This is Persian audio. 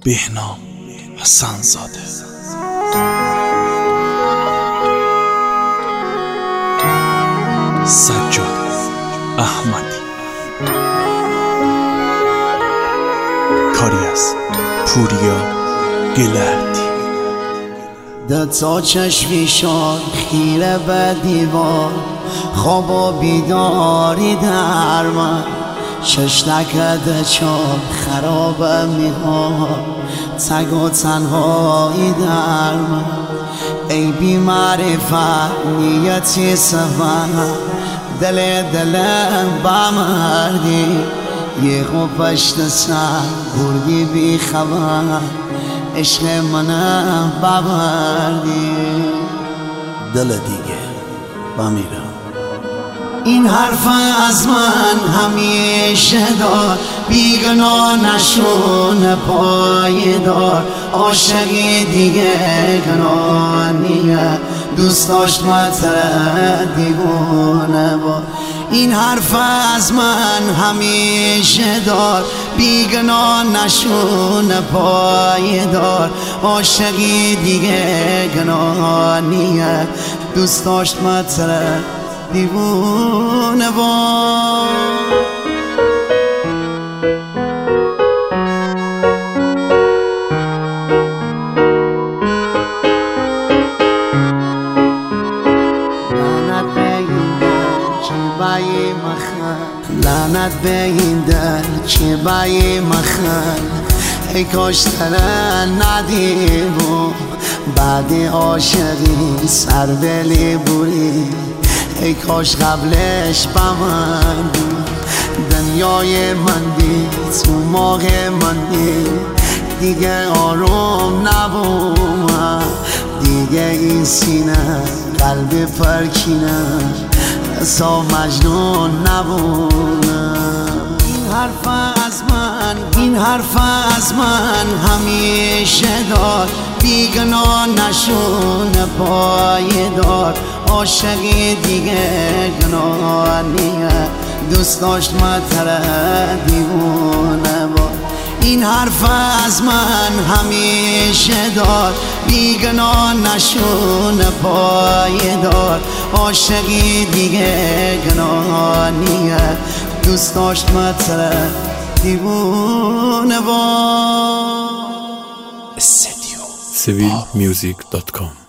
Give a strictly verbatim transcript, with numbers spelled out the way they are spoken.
بهنام حسن زاده. سجاد احمدی. کاری از پوریا گلردی. دتا چشمی شاد خیره به دیوار، خواب و بیداری در من، شش نکده چاب خرابه میخواد، تگ و تنهایی در من. ای بی معرفت نیتی سفر، دل دلم بمردی، یه خوب پشت سر بردی بی خبر، عشق منم ببردی. دل دیگه بمیرم. این حرف از من همیشه دار، بیگناه نشون پایدار، عاشقی دیگه گناه نیه، دوست داشت متره دیوونه با. این حرف از من همیشه دار، بیگناه نشون پایدار، عاشقی دیگه گناه نیه، دوست داشت متره دیوونه با. لعنت به این دل که بایی مخل، ای کاش تره ندیبو بعد عاشقی سر دلی بوری، ای کاش قبلش بمن دنیای من دید تو موقع من دید، دیگه آروم نبومم، دیگه این سینه قلب پرکینه سا مجنون نبونم. این حرف از من، این حرف از من همیشه دار، بیگناه نشون پایدار، عاشقی دیگه گناه نیه، دوست داشت متره دیوونه با. این حرف از من همیشه دار، بیگناه نشون پایدار، عاشقی دیگه گناه نیه، دوست داشت متره دیوونه با. استدیو سویل میوزیک دات کام